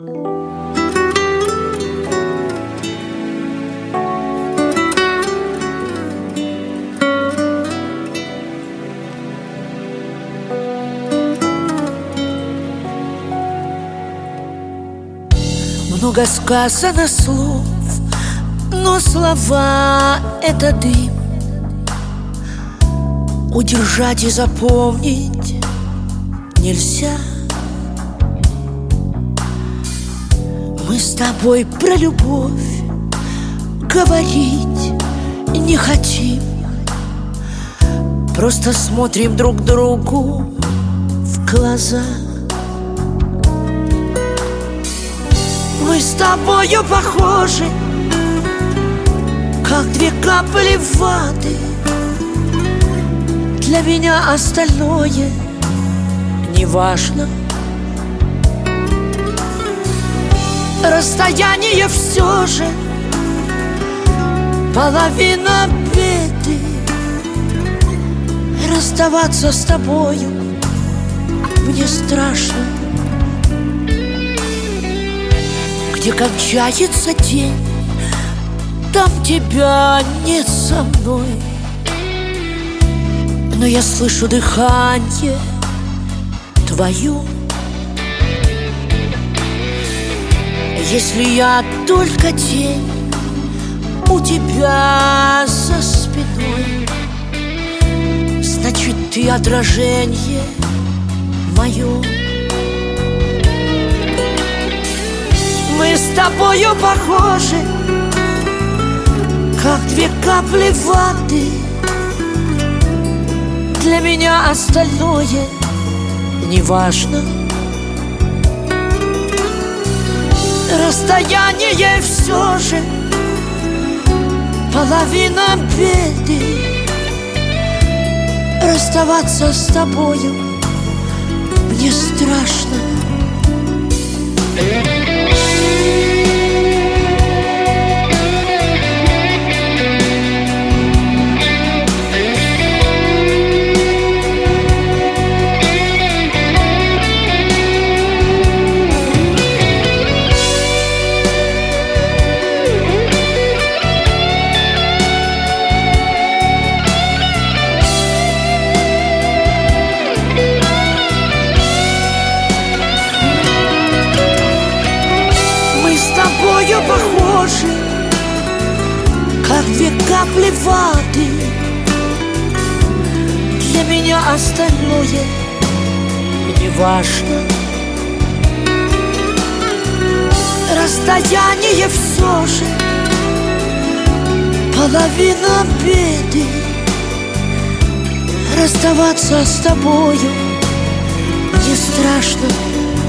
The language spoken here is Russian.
Много сказано слов, но слова — это дым. Удержать и запомнить нельзя. Мы с тобой про любовь говорить не хотим. Просто смотрим друг другу в глаза. Мы с тобою похожи, как две капли воды. Для меня остальное не важно. Расстояние все же половина беды. Расставаться с тобою мне страшно. Где кончается день, там тебя нет со мной. Но я слышу дыхание твое. Если я только тень у тебя за спиной, значит, ты отражение мое. Мы с тобою похожи, как две капли воды. Для меня остальное не важно. Расстояние все же половина беды. Расставаться с тобою мне страшно. Похожи, как две капли воды. Для меня остальное не важно. Расстояние все же половина беды. Расставаться с тобою мне страшно.